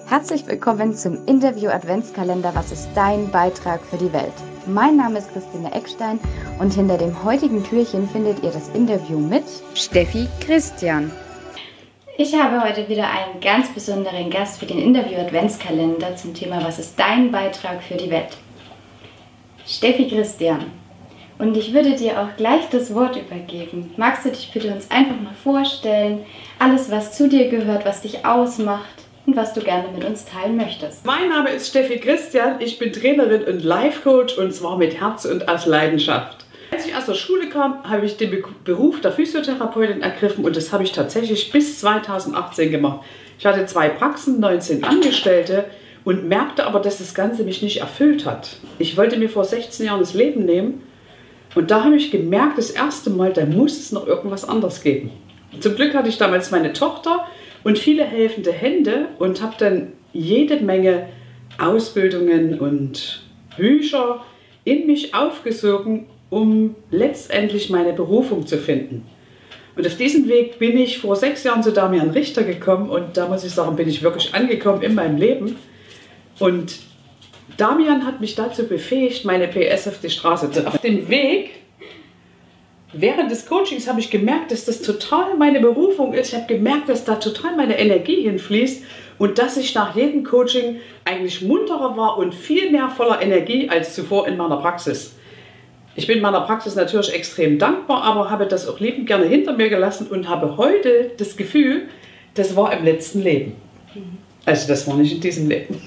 Herzlich willkommen zum Interview Adventskalender Was ist dein Beitrag für die Welt? Mein Name ist Christine Eckstein und hinter dem heutigen Türchen findet ihr das Interview mit Steffi Christian. Ich habe heute wieder einen ganz besonderen Gast für den Interview Adventskalender zum Thema Was ist dein Beitrag für die Welt? Steffi Christian. Und ich würde dir auch gleich das Wort übergeben. Magst du dich bitte uns einfach mal vorstellen, alles was zu dir gehört, was dich ausmacht und was du gerne mit uns teilen möchtest? Mein Name ist Steffi Christian, ich bin Trainerin und Life-Coach und zwar mit Herz und aus Leidenschaft. Als ich aus der Schule kam, habe ich den Beruf der Physiotherapeutin ergriffen und das habe ich tatsächlich bis 2018 gemacht. Ich hatte 2 Praxen, 19 Angestellte und merkte aber, dass das Ganze mich nicht erfüllt hat. Ich wollte mir vor 16 Jahren das Leben nehmen und da habe ich gemerkt, das erste Mal, da muss es noch irgendwas anderes geben. Zum Glück hatte ich damals meine Tochter und viele helfende Hände und habe dann jede Menge Ausbildungen und Bücher in mich aufgesogen, um letztendlich meine Berufung zu finden. Und auf diesem Weg bin ich vor 6 Jahren zu Damian Richter gekommen und da muss ich sagen, bin ich wirklich angekommen in meinem Leben. Und Damian hat mich dazu befähigt, meine PS auf die Straße zu bringen. Auf dem Weg während des Coachings habe ich gemerkt, dass das total meine Berufung ist. Ich habe gemerkt, dass da total meine Energie hinfließt und dass ich nach jedem Coaching eigentlich munterer war und viel mehr voller Energie als zuvor in meiner Praxis. Ich bin meiner Praxis natürlich extrem dankbar, aber habe das auch liebend gerne hinter mir gelassen und habe heute das Gefühl, das war im letzten Leben. Also das war nicht in diesem Leben.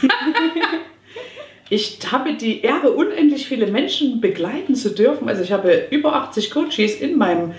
Ich habe die Ehre, unendlich viele Menschen begleiten zu dürfen. Also ich habe über 80 Coaches in meinem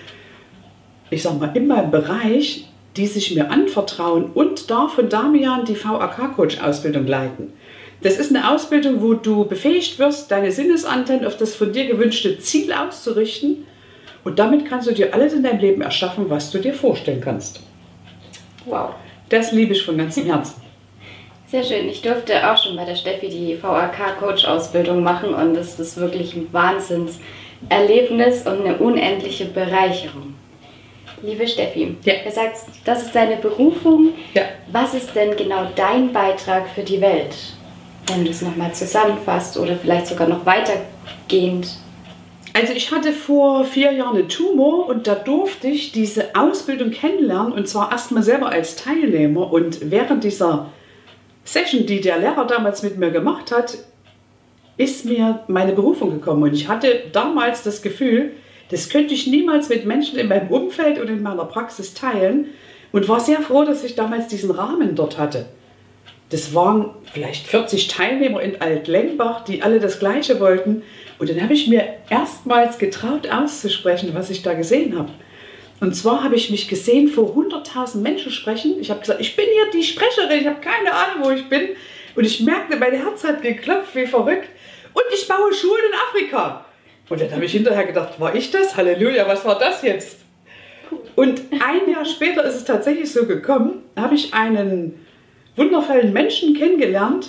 Bereich, die sich mir anvertrauen und darf von Damian die VAK-Coach-Ausbildung leiten. Das ist eine Ausbildung, wo du befähigt wirst, deine Sinnesantennen auf das von dir gewünschte Ziel auszurichten. Und damit kannst du dir alles in deinem Leben erschaffen, was du dir vorstellen kannst. Wow. Das liebe ich von ganzem Herzen. Sehr schön. Ich durfte auch schon bei der Steffi die VAK-Coach-Ausbildung machen und das ist wirklich ein Wahnsinnserlebnis und eine unendliche Bereicherung. Liebe Steffi, du sagst, das ist deine Berufung. Ja. Was ist denn genau dein Beitrag für die Welt? Wenn du es nochmal zusammenfasst oder vielleicht sogar noch weitergehend. Also ich hatte vor 4 Jahren einen Tumor und da durfte ich diese Ausbildung kennenlernen und zwar erstmal selber als Teilnehmer und während dieser Session, die der Lehrer damals mit mir gemacht hat, ist mir meine Berufung gekommen. Und ich hatte damals das Gefühl, das könnte ich niemals mit Menschen in meinem Umfeld und in meiner Praxis teilen und war sehr froh, dass ich damals diesen Rahmen dort hatte. Das waren vielleicht 40 Teilnehmer in Alt-Lengbach, die alle das Gleiche wollten. Und dann habe ich mir erstmals getraut auszusprechen, was ich da gesehen habe. Und zwar habe ich mich gesehen vor 100.000 Menschen sprechen. Ich habe gesagt, ich bin hier die Sprecherin, ich habe keine Ahnung, wo ich bin. Und ich merkte, mein Herz hat geklopft, wie verrückt. Und ich baue Schulen in Afrika. Und dann habe ich hinterher gedacht, war ich das? Halleluja, was war das jetzt? Und ein Jahr später ist es tatsächlich so gekommen, habe ich einen wundervollen Menschen kennengelernt.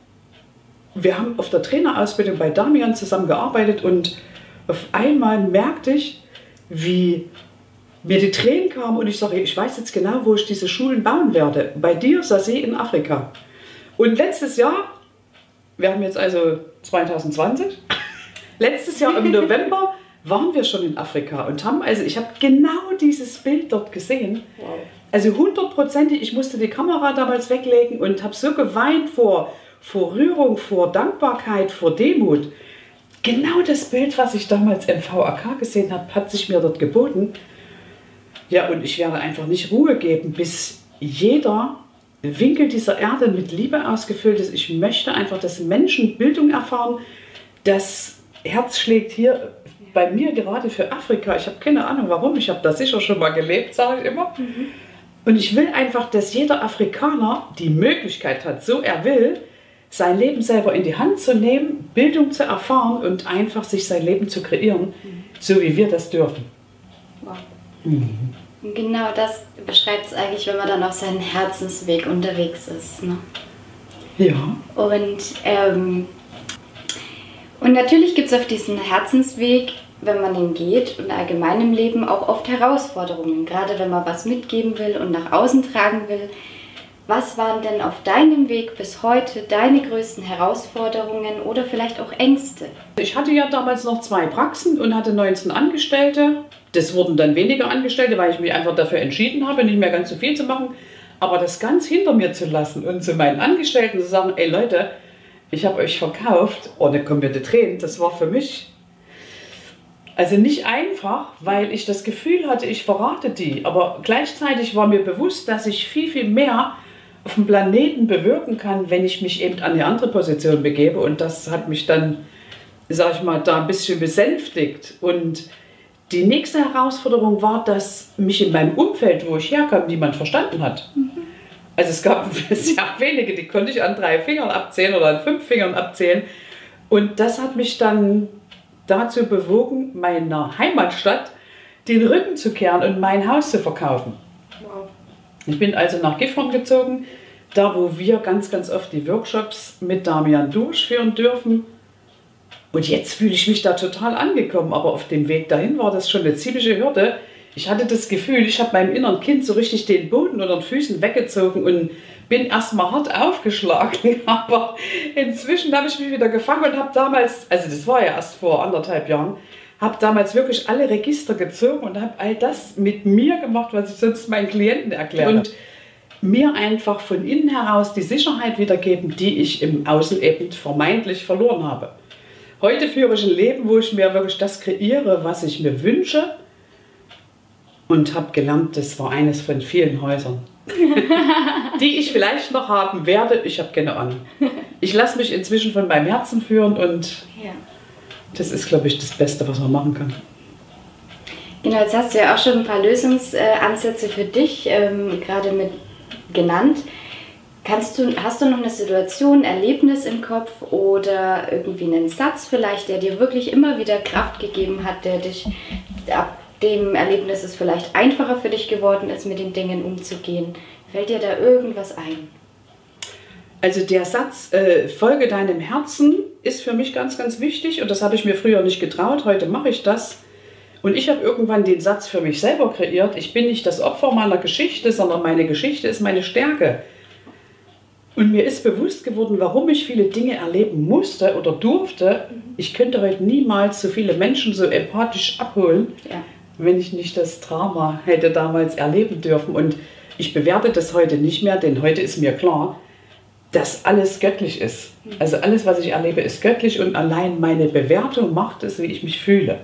Wir haben auf der Trainerausbildung bei Damian zusammengearbeitet und auf einmal merkte ich, wie mir die Tränen kamen und ich sage, ich weiß jetzt genau, wo ich diese Schulen bauen werde. Bei dir, Sasee in Afrika. Und letztes Jahr, wir haben jetzt also 2020, letztes Jahr im November waren wir schon in Afrika und haben, also ich habe genau dieses Bild dort gesehen. Wow. Also 100%ig, ich musste die Kamera damals weglegen und habe so geweint vor Rührung, vor Dankbarkeit, vor Demut. Genau das Bild, was ich damals im VAK gesehen habe, hat sich mir dort geboten. Ja, und ich werde einfach nicht Ruhe geben, bis jeder Winkel dieser Erde mit Liebe ausgefüllt ist. Ich möchte einfach, dass Menschen Bildung erfahren. Das Herz schlägt hier bei mir gerade für Afrika. Ich habe keine Ahnung warum, ich habe da sicher schon mal gelebt, sage ich immer. Und ich will einfach, dass jeder Afrikaner die Möglichkeit hat, so er will, sein Leben selber in die Hand zu nehmen, Bildung zu erfahren und einfach sich sein Leben zu kreieren, so wie wir das dürfen. Wow. Und genau das beschreibt es eigentlich, wenn man dann auf seinem Herzensweg unterwegs ist. Ne? Ja. Und natürlich gibt es auf diesem Herzensweg, wenn man ihn geht und allgemein im Leben auch oft Herausforderungen, gerade wenn man was mitgeben will und nach außen tragen will. Was waren denn auf deinem Weg bis heute deine größten Herausforderungen oder vielleicht auch Ängste? Ich hatte ja damals noch 2 Praxen und hatte 19 Angestellte. Das wurden dann weniger Angestellte, weil ich mich einfach dafür entschieden habe, nicht mehr ganz so viel zu machen. Aber das ganz hinter mir zu lassen und zu meinen Angestellten zu sagen, ey Leute, ich habe euch verkauft, oh, da kommen mir die Tränen, das war für mich also nicht einfach, weil ich das Gefühl hatte, ich verrate die. Aber gleichzeitig war mir bewusst, dass ich viel, viel mehr auf dem Planeten bewirken kann, wenn ich mich eben an eine andere Position begebe. Und das hat mich dann, sag ich mal, da ein bisschen besänftigt. Und die nächste Herausforderung war, dass mich in meinem Umfeld, wo ich herkam, niemand verstanden hat. Also es gab sehr wenige, die konnte ich an 3 Fingern abzählen oder an 5 Fingern abzählen. Und das hat mich dann dazu bewogen, meiner Heimatstadt den Rücken zu kehren und mein Haus zu verkaufen. Wow. Ich bin also nach Gifhorn gezogen, da wo wir ganz, ganz oft die Workshops mit Damian durchführen dürfen. Und jetzt fühle ich mich da total angekommen, aber auf dem Weg dahin war das schon eine ziemliche Hürde. Ich hatte das Gefühl, ich habe meinem inneren Kind so richtig den Boden unter den Füßen weggezogen und bin erstmal hart aufgeschlagen. Aber inzwischen habe ich mich wieder gefangen und habe damals, also das war ja erst vor 1,5 Jahren, habe damals wirklich alle Register gezogen und habe all das mit mir gemacht, was ich sonst meinen Klienten erkläre. Und mir einfach von innen heraus die Sicherheit wiedergeben, die ich im Außen eben vermeintlich verloren habe. Heute führe ich ein Leben, wo ich mir wirklich das kreiere, was ich mir wünsche. Und habe gelernt, das war eines von vielen Häusern, die ich vielleicht noch haben werde. Ich habe keine Ahnung. Ich lasse mich inzwischen von meinem Herzen führen und das ist, glaube ich, das Beste, was man machen kann. Genau, jetzt hast du ja auch schon ein paar Lösungsansätze für dich gerade mit genannt. Hast du noch eine Situation, ein Erlebnis im Kopf oder irgendwie einen Satz vielleicht, der dir wirklich immer wieder Kraft gegeben hat, der dich ab dem Erlebnis es vielleicht einfacher für dich geworden ist, mit den Dingen umzugehen? Fällt dir da irgendwas ein? Also der Satz, folge deinem Herzen, ist für mich ganz, ganz wichtig und das habe ich mir früher nicht getraut, heute mache ich das. Und ich habe irgendwann den Satz für mich selber kreiert, ich bin nicht das Opfer meiner Geschichte, sondern meine Geschichte ist meine Stärke. Und mir ist bewusst geworden, warum ich viele Dinge erleben musste oder durfte. Ich könnte heute niemals so viele Menschen so empathisch abholen, wenn ich nicht das Drama hätte damals erleben dürfen. Und ich bewerte das heute nicht mehr, denn heute ist mir klar, dass alles göttlich ist. Also alles, was ich erlebe, ist göttlich und allein meine Bewertung macht es, wie ich mich fühle.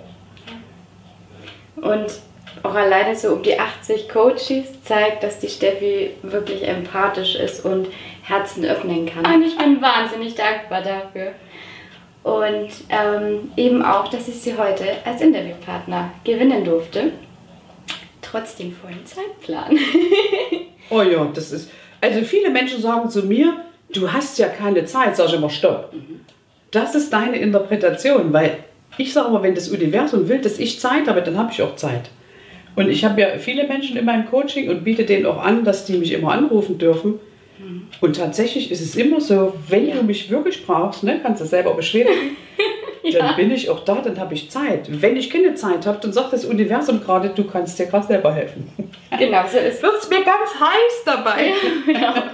Und auch alleine so um die 80 Coaches zeigt, dass die Steffi wirklich empathisch ist und Herzen öffnen kann. Und ich bin wahnsinnig dankbar dafür. Und eben auch, dass ich sie heute als Interviewpartner gewinnen durfte. Trotz dem vollen Zeitplan. Oh ja, das ist... Also viele Menschen sagen zu mir, du hast ja keine Zeit, sag ich immer, stopp. Das ist deine Interpretation, weil ich sage immer, wenn das Universum will, dass ich Zeit habe, dann habe ich auch Zeit. Und ich habe ja viele Menschen in meinem Coaching und biete denen auch an, dass die mich immer anrufen dürfen. Und tatsächlich ist es immer so, wenn du mich wirklich brauchst, ne, kannst du selber beschweren, dann bin ich auch da, dann habe ich Zeit. Wenn ich keine Zeit habe, dann sagt das Universum gerade, du kannst dir gerade selber helfen. Genau, so ist es. Wird es mir ganz heiß dabei. Ja, genau.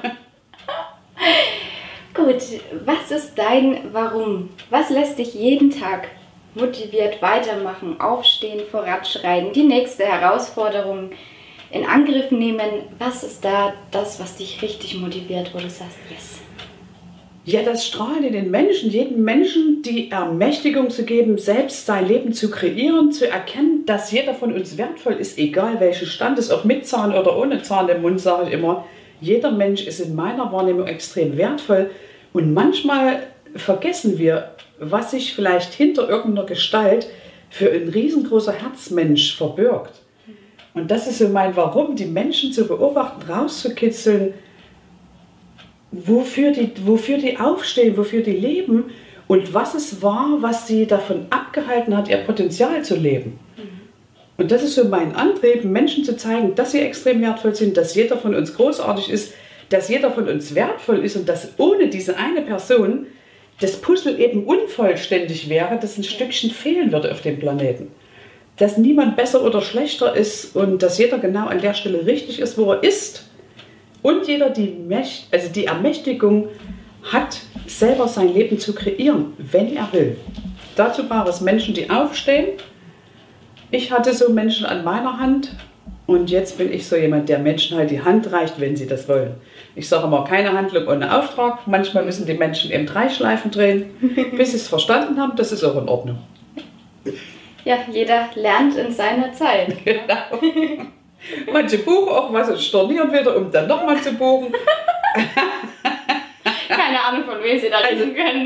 Gut, was ist dein Warum? Was lässt dich jeden Tag motiviert weitermachen, aufstehen, voranschreiten, die nächste Herausforderung in Angriff nehmen? Was ist da das, was dich richtig motiviert, wo du sagst, yes? Ja, das Strahlen in den Menschen, jedem Menschen die Ermächtigung zu geben, selbst sein Leben zu kreieren, zu erkennen, dass jeder von uns wertvoll ist, egal welchen Stand ist, ob mit Zahn oder ohne Zahn im Mund, sage ich immer. Jeder Mensch ist in meiner Wahrnehmung extrem wertvoll und manchmal vergessen wir, was sich vielleicht hinter irgendeiner Gestalt für ein riesengroßer Herzmensch verbirgt. Und das ist so mein Warum, die Menschen zu beobachten, rauszukitzeln, wofür die aufstehen, wofür die leben und was es war, was sie davon abgehalten hat, ihr Potenzial zu leben. Und das ist so mein Antrieb, Menschen zu zeigen, dass sie extrem wertvoll sind, dass jeder von uns großartig ist, dass jeder von uns wertvoll ist und dass ohne diese eine Person das Puzzle eben unvollständig wäre, dass ein Stückchen fehlen würde auf dem Planeten. Dass niemand besser oder schlechter ist und dass jeder genau an der Stelle richtig ist, wo er ist. und jeder die Ermächtigung hat, selber sein Leben zu kreieren, wenn er will. Dazu braucht es Menschen, die aufstehen. Ich hatte so Menschen an meiner Hand und jetzt bin ich so jemand, der Menschen halt die Hand reicht, wenn sie das wollen. Ich sage immer, keine Handlung ohne Auftrag. Manchmal müssen die Menschen eben 3 Schleifen drehen, bis sie es verstanden haben. Das ist auch in Ordnung. Ja, jeder lernt in seiner Zeit. Genau. Manche buchen auch was und stornieren wieder, um dann nochmal zu buchen. Keine Ahnung, von wem sie da reden können.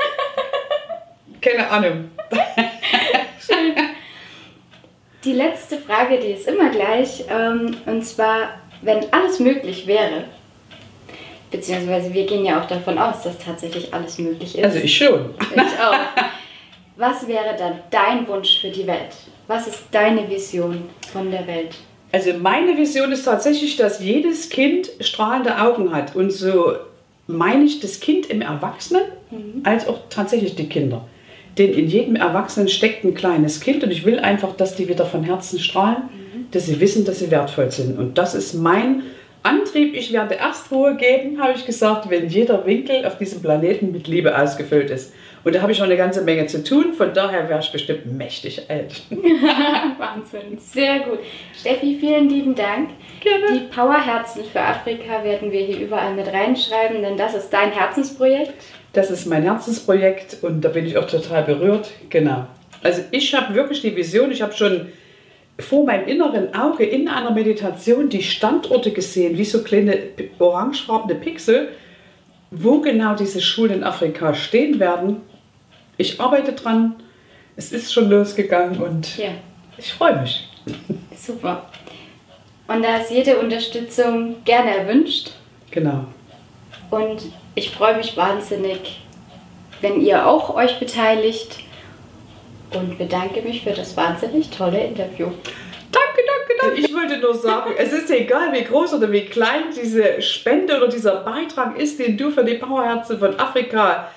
Keine Ahnung. Schön. Die letzte Frage, die ist immer gleich. Und zwar, wenn alles möglich wäre, beziehungsweise wir gehen ja auch davon aus, dass tatsächlich alles möglich ist. Also ich schon. Ich auch. Was wäre dann dein Wunsch für die Welt? Was ist deine Vision von der Welt? Also meine Vision ist tatsächlich, dass jedes Kind strahlende Augen hat. Und so meine ich das Kind im Erwachsenen, als auch tatsächlich die Kinder. Denn in jedem Erwachsenen steckt ein kleines Kind und ich will einfach, dass die wieder von Herzen strahlen, dass sie wissen, dass sie wertvoll sind. Und das ist mein Antrieb. Ich werde erst Ruhe geben, habe ich gesagt, wenn jeder Winkel auf diesem Planeten mit Liebe ausgefüllt ist. Und da habe ich noch eine ganze Menge zu tun, von daher wäre ich bestimmt mächtig alt. Wahnsinn, sehr gut. Steffi, vielen lieben Dank. Gerne. Die Powerherzen für Afrika werden wir hier überall mit reinschreiben, denn das ist dein Herzensprojekt. Das ist mein Herzensprojekt und da bin ich auch total berührt. Genau. Also ich habe wirklich die Vision, ich habe schon vor meinem inneren Auge in einer Meditation die Standorte gesehen, wie so kleine orangefarbene Pixel, wo genau diese Schulen in Afrika stehen werden. Ich arbeite dran, es ist schon losgegangen und Ja. ich freue mich. Super. Und da ist jede Unterstützung gerne erwünscht. Genau. Und ich freue mich wahnsinnig, wenn ihr auch euch beteiligt und bedanke mich für das wahnsinnig tolle Interview. Danke. Ich wollte nur sagen, es ist egal, wie groß oder wie klein diese Spende oder dieser Beitrag ist, den du für die Powerherzen von Afrika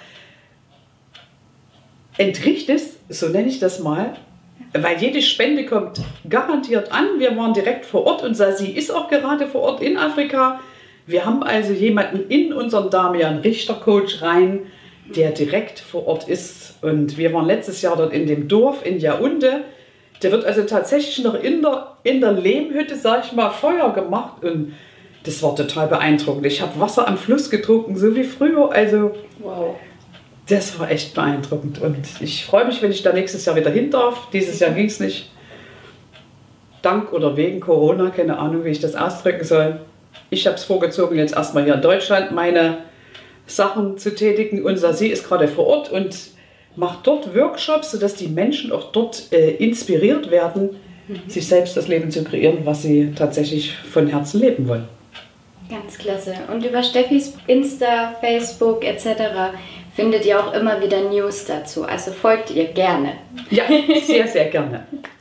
entrichtest, so nenne ich das mal, weil jede Spende kommt garantiert an. Wir waren direkt vor Ort und Sasi ist auch gerade vor Ort in Afrika. Wir haben also jemanden in unseren Damian Richter-Coach rein, der direkt vor Ort ist. Und wir waren letztes Jahr dort in dem Dorf in Yaoundé. Der wird also tatsächlich noch in der Lehmhütte, sag ich mal, Feuer gemacht. Und das war total beeindruckend. Ich habe Wasser am Fluss getrunken, so wie früher. Also Wow. das war echt beeindruckend. Und ich freue mich, wenn ich da nächstes Jahr wieder hin darf. Dieses Jahr ging es nicht. Dank oder wegen Corona, keine Ahnung, wie ich das ausdrücken soll. Ich habe es vorgezogen, jetzt erstmal hier in Deutschland meine Sachen zu tätigen. Und Sasi ist gerade vor Ort und macht dort Workshops, sodass die Menschen auch dort inspiriert werden, sich selbst das Leben zu kreieren, was sie tatsächlich von Herzen leben wollen. Ganz klasse. Und über Steffis Insta, Facebook etc. findet ihr auch immer wieder News dazu. Also folgt ihr gerne. Ja, sehr, sehr gerne.